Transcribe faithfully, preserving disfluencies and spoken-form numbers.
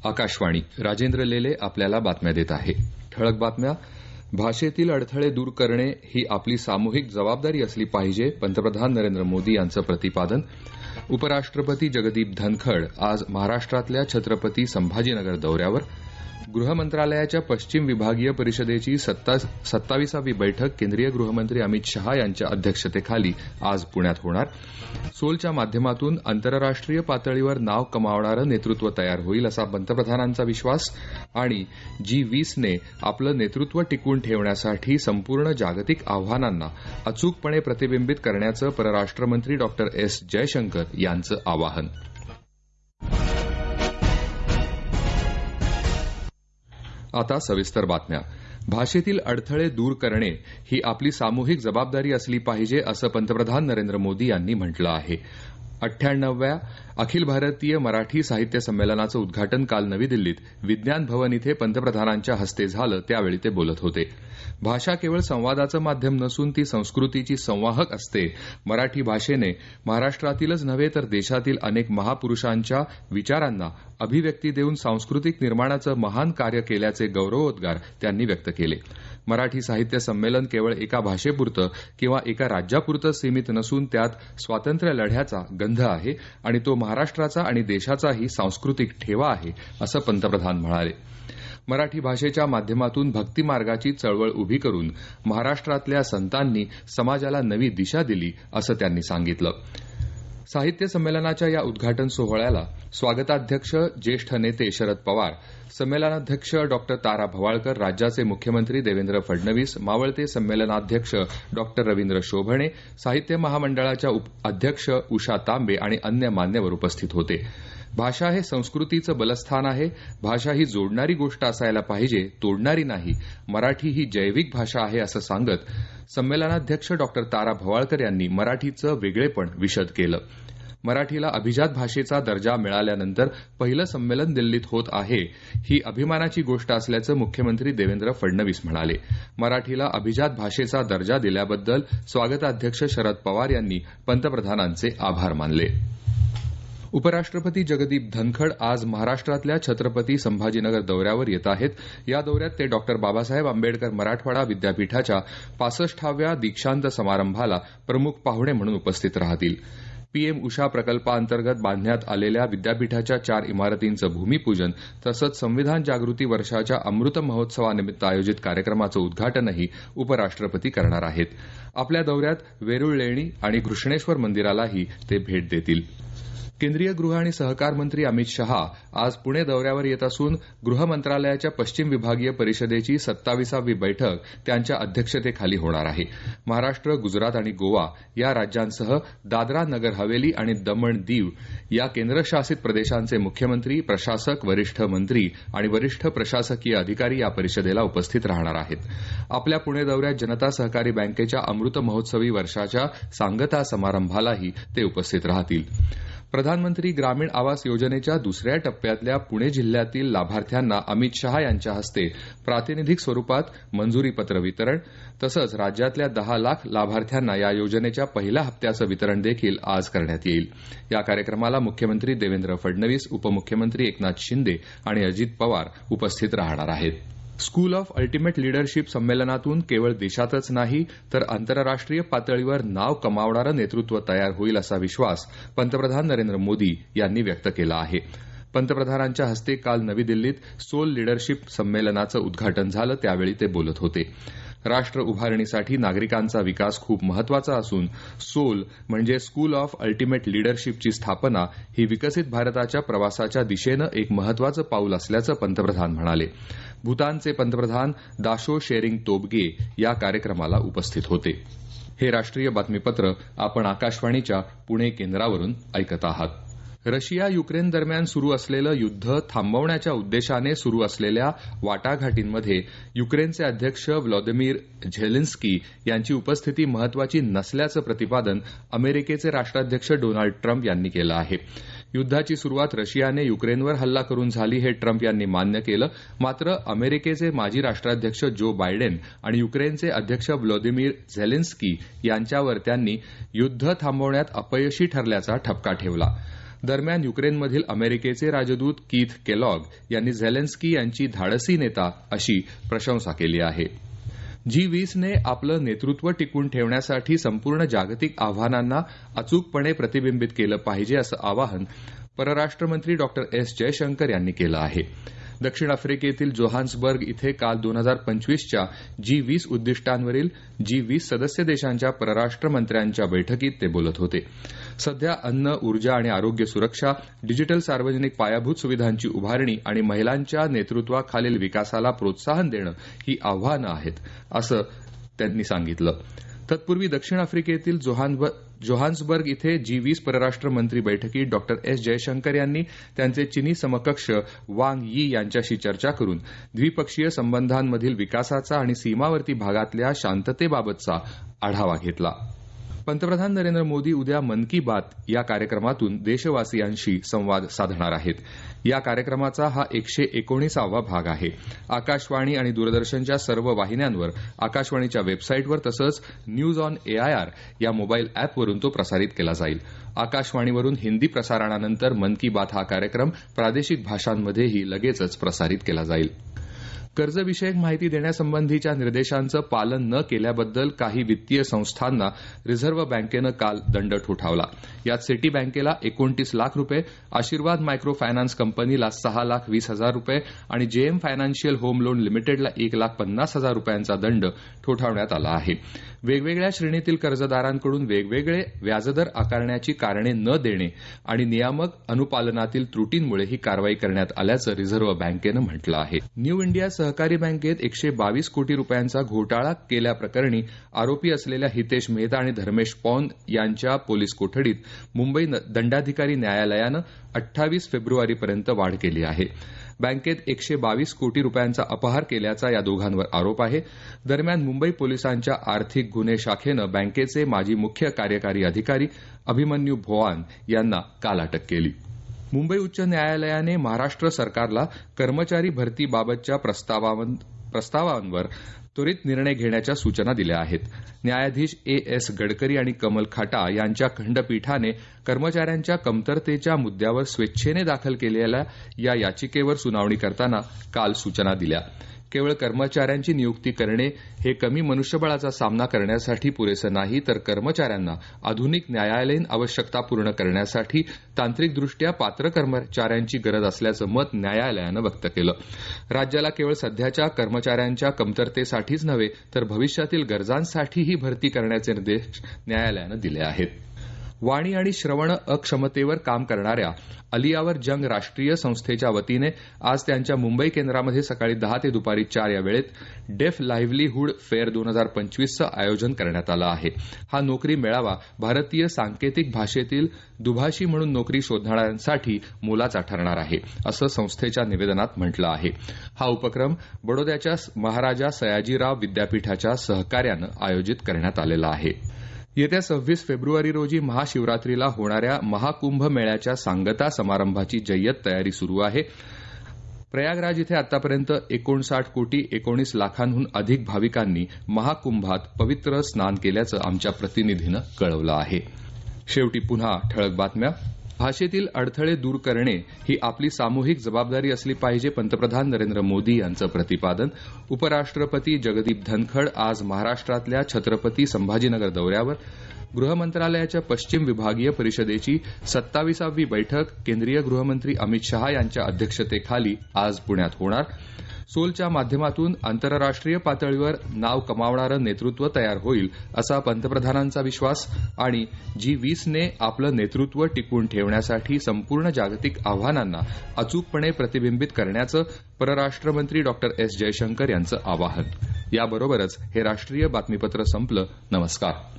आकाशवाणी. राजेंद्र लेले आपल्याला बातम्या देत आहे. ठळक बातम्या. भाषेतील अडथळे दूर करणे ही आपली सामूहिक जबाबदारी असली पाहिजे, पंतप्रधान नरेंद्र मोदी यांचं प्रतिपादन. उपराष्ट्रपती जगदीप धनखड आज महाराष्ट्रातल्या छत्रपती संभाजीनगर दौऱ्यावर. गृह मंत्रालयाच्या पश्चिम विभागीय परिषदेची सत्तावीसावी बैठक केंद्रीय गृहमंत्री अमित शहा यांच्या अध्यक्षतेखाली आज पुण्यात होणार. सोलच्या माध्यमातून आंतरराष्ट्रीय पातळीवर नाव कमावणारं नेतृत्व तयार होईल असा पंतप्रधानांचा विश्वास. आणि जी वीसने आपलं नेतृत्व टिकवून ठेवण्यासाठी संपूर्ण जागतिक आव्हानांना अचूकपणे प्रतिबिंबित करण्याचं परराष्ट्रमंत्री डॉक्टर एस जयशंकर यांचं आवाहन. आता सविस्तर बातम्या. भाषेतील अडथळे दूर करणे ही आपली सामूहिक जबाबदारी असली पाहिजे असं पंतप्रधान नरेंद्र मोदी यांनी म्हटलं आहे. अठ्ठ्याण्णवव्या अखिल भारतीय मराठी साहित्य संमेलनाचं उद्घाटन काल नवी दिल्लीत विज्ञान भवन इथे पंतप्रधानांच्या हस्ते झालं, त्यावेळी ते बोलत होते. भाषा केवळ संवादाचं माध्यम नसून ती संस्कृतीची संवाहक असते. मराठी भाषेने महाराष्ट्रातीलच नव्हे तर देशातील अनेक महापुरुषांच्या विचारांना अभिव्यक्ती देऊन सांस्कृतिक निर्माणाचं महान कार्य केल्याचे गौरवोद्गार त्यांनी व्यक्त केले. मराठी साहित्य संमेलन केवळ एका भाषेपुरतं किंवा एका राज्यापुरतं सीमित नसून त्यात स्वातंत्र्य लढ्याचा गंध आहे आणि तो महाराष्ट्राचा आणि देशाचाही सांस्कृतिक ठेवा आहे, असं पंतप्रधान म्हणाले. मराठी भाषेच्या माध्यमातून भक्तिमार्गाची चळवळ उभी करून महाराष्ट्रातल्या संतांनी समाजाला नवी दिशा दिली, असं त्यांनी सांगितलं. साहित्य संमेलनाच्या या उद्घाटन सोहळ्याला स्वागताध्यक्ष ज्येष्ठ नेते शरद पवार, संमेलनाध्यक्ष डॉक्टर तारा भवाळकर, राज्याचे मुख्यमंत्री देवेंद्र फडणवीस, मावळते संमेलनाध्यक्ष डॉक्टर रवींद्र शोभणे, साहित्य महामंडळाच्या अध्यक्ष उषा तांबे आणि अन्य मान्यवर उपस्थित होते. भाषा हे संस्कृतीचं बलस्थान आहे. भाषा ही जोडणारी गोष्ट असायला पाहिजे, तोडणारी नाही. मराठी ही जैविक भाषा आहे असं सांगत संमेलनाध्यक्ष डॉक्टर तारा भवाळकर यांनी मराठीचं वेगळेपण विशद केलं. मराठीला अभिजात भाषेचा दर्जा मिळाल्यानंतर पहिलं संमेलन दिल्लीत होत आहे, ही अभिमानाची गोष्ट असल्याचं मुख्यमंत्री देवेंद्र फडणवीस म्हणाले. मराठीला अभिजात भाषेचा दर्जा दिल्याबद्दल स्वागताध्यक्ष शरद पवार यांनी पंतप्रधानांचे आभार मानले. उपराष्ट्रपती जगदीप धनखड आज महाराष्ट्रातल्या छत्रपती संभाजीनगर दौऱ्यावर येत आहेत. या दौऱ्यात ते डॉक्टर बाबासाहेब आंबेडकर मराठवाडा विद्यापीठाच्या पासष्टाव्या दीक्षांत समारंभाला प्रमुख पाहुणे म्हणून उपस्थित राहतील. पीएम उषा प्रकल्पाअंतर्गत बांधण्यात आलेल्या विद्यापीठाच्या चार इमारतींचं भूमिपूजन तसंच संविधान जागृती वर्षाच्या अमृत महोत्सवानिमित्त आयोजित कार्यक्रमाचं उद्घाटनही उपराष्ट्रपती करणार आहेत. आपल्या दौऱ्यात वेरूळ लेणी आणि घृष्णेश्वर मंदिरालाही ते भेट देतील. केंद्रीय गृह आणि सहकार मंत्री अमित शहा आज पुणे दौऱ्यावर येत असून गृह मंत्रालयाच्या पश्चिम विभागीय परिषदेची सत्तावीसावी बैठक त्यांच्या अध्यक्षतेखाली होणार आहे. महाराष्ट्र, गुजरात आणि गोवा या राज्यांसह दादरा नगर हवेली आणि दमण दीव या केंद्रशासित प्रदेशांचे मुख्यमंत्री, प्रशासक, वरिष्ठ मंत्री आणि वरिष्ठ प्रशासकीय अधिकारी या परिषदेला उपस्थित राहणार आहेत. आपल्या पुणे दौऱ्यात जनता सहकारी बँकेच्या अमृत महोत्सवी वर्षाच्या सांगता समारंभालाही ते उपस्थित राहतील. प्रधानमंत्री ग्रामीण आवास योजनेच्या दुसऱ्या टप्प्यातल्या पुणे जिल्ह्यातील लाभार्थ्यांना अमित शहा यांच्या हस्ते प्रातिनिधिक स्वरूपात मंजुरीपत्र वितरण तसंच राज्यातल्या दहा लाख लाभार्थ्यांना या योजनेच्या पहिल्या हप्त्याचं वितरण देखील आज करण्यात येईल. या कार्यक्रमाला मुख्यमंत्री देवेंद्र फडणवीस, उपमुख्यमंत्री एकनाथ शिंदे आणि अजित पवार उपस्थित राहणार आहेत. स्कूल ऑफ अल्टिमेट लीडरशिप संमेलनातून केवळ देशातच नाही तर आंतरराष्ट्रीय पातळीवर नाव कमावणारं नेतृत्व तयार होईल असा विश्वास पंतप्रधान नरेंद्र मोदी यांनी व्यक्त केला आहे. पंतप्रधानांच्या हस्ते काल नवी दिल्लीत सोल लीडरशिप संमेलनाचं उद्घाटन झालं, त्यावेळी ते बोलत होते. राष्ट्र उभारणीसाठी नागरिकांचा विकास खूप महत्वाचा असून सोल म्हणजे स्कूल ऑफ अल्टिमेट लीडरशिपची स्थापना ही विकसित भारताच्या प्रवासाच्या दिशेनं एक महत्वाचं पाऊल असल्याचं पंतप्रधान म्हणाले. भूतानचे पंतप्रधान दाशो शेरिंग तोबगे या कार्यक्रमाला उपस्थित होते. हे राष्ट्रीय बातमीपत्र आपण आकाशवाणीच्या पुणे केंद्रावरून ऐकत आहात. रशिया युक्रेन दरम्यान सुरू असलेलं युद्ध थांबवण्याच्या उद्देशाने सुरू असलेल्या वाटाघाटींमध्ये युक्रेनचे अध्यक्ष व्लादिमीर झेलेन्स्की यांची उपस्थिती महत्वाची नसल्याचं प्रतिपादन अमेरिकेचे राष्ट्राध्यक्ष डोनाल्ड ट्रम्प यांनी केलं आहे. युद्धाची सुरुवात रशियाने युक्रेनवर हल्ला करून झाली हे ट्रम्प यांनी मान्य केलं. मात्र अमेरिकेचे माजी राष्ट्राध्यक्ष जो बायडेन आणि युक्रेनचे अध्यक्ष व्लादिमीर झेलेन्स्की यांच्यावर त्यांनी युद्ध थांबवण्यात अपयशी ठरल्याचा ठपका ठेवला. दरम्यान युक्रेनमधील अमेरिकेचे राजदूत कीथ केलॉग यांनी झेलेन्स्की यांची धाडसी नेता अशी प्रशंसा केली आहे. जी वीसने आपलं नेतृत्व टिकवून ठेवण्यासाठी संपूर्ण जागतिक आव्हानांना अचूकपणे प्रतिबिंबित केलं पाहिजे असं आवाहन परराष्ट्रमंत्री डॉक्टर एस जयशंकर यांनी केलं आहे. दक्षिण आफ्रिकेतील जोहान्सबर्ग इथे काल दोन हजार पंचवीसच्या जी वीस उद्दिष्टांवरील जी वीस सदस्य देशांच्या परराष्ट्र मंत्र्यांच्या बैठकीत ते बोलत होते. सध्या अन्न, ऊर्जा आणि आरोग्य सुरक्षा, डिजिटल सार्वजनिक पायाभूत सुविधांची उभारणी आणि महिलांच्या नेतृत्वाखालील विकासाला प्रोत्साहन देणं ही आव्हानं आहेत असं त्यांनी सांगितलं. तत्पूर्वी दक्षिण आफ्रिकेतील जोहान्सबर्ग इथे जी वीस परराष्ट्र मंत्री बैठकीत डॉक्टर एस जयशंकर यांनी त्यांचे चिनी समकक्ष वांग यी यांच्याशी चर्चा करून द्विपक्षीय संबंधांमधील विकासाचा आणि सीमावर्ती भागातल्या शांततेबाबतचा आढावा घेतला. पंतप्रधान नरेंद्र मोदी उद्या मन की बात या कार्यक्रमातून देशवासियांशी संवाद साधणार आहेत. या कार्यक्रमाचा हा एकशे एकोणीसावा भाग आहे. आकाशवाणी आणि दूरदर्शनच्या सर्व वाहिन्यांवर, आकाशवाणीच्या वेबसाईटवर तसंच न्यूज ऑन एआयआर या मोबाईल अॅपवरून तो प्रसारित केला जाईल. आकाशवाणीवरून हिंदी प्रसारणानंतर मन की बात हा कार्यक्रम प्रादेशिक भाषांमध्येही लगेचच प्रसारित केला जाईल. कर्जविषयक माहिती देण्यासंबंधीच्या निर्देशांचं पालन न केल्याबद्दल काही वित्तीय संस्थांना रिझर्व्ह बँकेनं काल दंड ठोठावला. यात सिटी बँकेला एकोणतीस लाख रुपये, आशीर्वाद मायक्रो फायनान्स कंपनीला सहा लाख वीस हजार रुपये आणि जेएम फायनान्शियल होम लोन लिमिटेडला एक लाख पन्नास हजार रुपयांचा दंड ठोठावण्यात आला आहे. वेगवेगळ्या श्रेणीतील कर्जदारांकडून वेगवेगळे व्याजदर आकारण्याची कारणे न देणे आणि नियामक अनुपालनातील त्रुटींमुळे ही कारवाई करण्यात आल्याचं रिझर्व्ह बँकेनं म्हटलं आहे. न्यू इंडिया सहकारी बँकेत एकशे बावीस कोटी रुपयांचा घोटाळा केल्याप्रकरणी आरोपी असलेल्या हितेश मेहता आणि धर्मेश पौंद यांच्या पोलीस कोठडीत मुंबई दंडाधिकारी न्यायालयानं अठ्ठावीस फेब्रुवारीपर्यंत वाढ केली आहे. बँकेत एकशे बावीस कोटी रुपयांचा अपहार केल्याचा या दोघांवर आरोप आहे. दरम्यान मुंबई पोलिसांच्या आर्थिक गुन्हे शाखेनं बँकेचे माजी मुख्य कार्यकारी अधिकारी अभिमन्यू भोवान यांना काल अटक केली. मुंबई उच्च न्यायालयाने महाराष्ट्र सरकारला कर्मचारी भरतीबाबतच्या प्रस्तावांवर त्वरित निर्णय घेण्याच्या सूचना दिल्या आहेत. न्यायाधीश ए एस गडकरी आणि कमल खाटा यांच्या खंडपीठाने कर्मचाऱ्यांच्या कमतरतेच्या मुद्द्यावर स्वेच्छेने दाखल केलेल्या या याचिकेवर सुनावणी करताना काल सूचना दिल्या. केवळ कर्मचाऱ्यांची नियुक्ती करणे हे कमी मनुष्यबळाचा सामना करण्यासाठी पुरेसं नाही, तर कर्मचाऱ्यांना आधुनिक न्यायालयीन आवश्यकता पूर्ण करण्यासाठी तांत्रिकदृष्ट्या पात्र कर्मचाऱ्यांची गरज असल्याचं मत न्यायालयानं व्यक्त केलं. राज्याला केवळ सध्याच्या कर्मचाऱ्यांच्या कमतरतेसाठीच नव्हे, तर भविष्यातील गरजांसाठीही भरती करण्याचे निर्देश न्यायालयानं दिले आहेत. वाणी आणि श्रवण अक्षमतेवर काम करणाऱ्या अलियावर जंग राष्ट्रीय संस्थेच्या वतीने आज त्यांच्या मुंबई केंद्रामध्ये सकाळी दहा ते दुपारी चार या वेळेत डेफ लाईव्हलीहूड फेअर दोन हजार पंचवीसचं आयोजन करण्यात आलं आहे. हा नोकरी मेळावा भारतीय सांकेतिक भाषेतील दुभाषी म्हणून नोकरी शोधणाऱ्यांसाठी मोलाचा ठरणार आहे, असं संस्थेच्या निवेदनात म्हटलं आहे. हा उपक्रम बडोद्याच्या महाराजा सयाजीराव विद्यापीठाच्या सहकार्यानं आयोजित करण्यात आलेला आहे. येत्या सव्वीस फेब्रुवारी रोजी महाशिवरात्रीला होणाऱ्या महाकुंभ मेळ्याच्या सांगता समारंभाची जय्यत तयारी सुरू आहे. प्रयागराज इथे आतापर्यंत एकोणसाठ कोटी एकोणीस लाखांहून अधिक भाविकांनी महाकुंभात पवित्र स्नान केल्याचं आमच्या प्रतिनिधीनं कळवलं आहे. शेवटी पुन्हा ठळक बातम्या. भाषेतील अडथळे दूर करणे ही आपली सामूहिक जबाबदारी असली पाहिजे, पंतप्रधान नरेंद्र मोदी यांचं प्रतिपादन. उपराष्ट्रपती जगदीप धनखड आज महाराष्ट्रातल्या छत्रपती संभाजीनगर दौऱ्यावर. गृहमंत्रालयाच्या पश्चिम विभागीय परिषदेची सत्ताविसावी बैठक केंद्रीय गृहमंत्री अमित शहा यांच्या अध्यक्षतेखाली आज पुण्यात होणार. सोलच्या माध्यमातून आंतरराष्ट्रीय पातळीवर नाव कमावणारं नेतृत्व तयार होईल असा पंतप्रधानांचा विश्वास. आणि जी वीसने आपलं नेतृत्व टिकवून ठेवण्यासाठी संपूर्ण जागतिक आव्हानांना अचूकपणे प्रतिबिंबित करण्याचं परराष्ट्रमंत्री डॉक्टर एस जयशंकर यांचं आवाहन. याबरोबरच हे राष्ट्रीय बातमीपत्र संपलं. नमस्कार.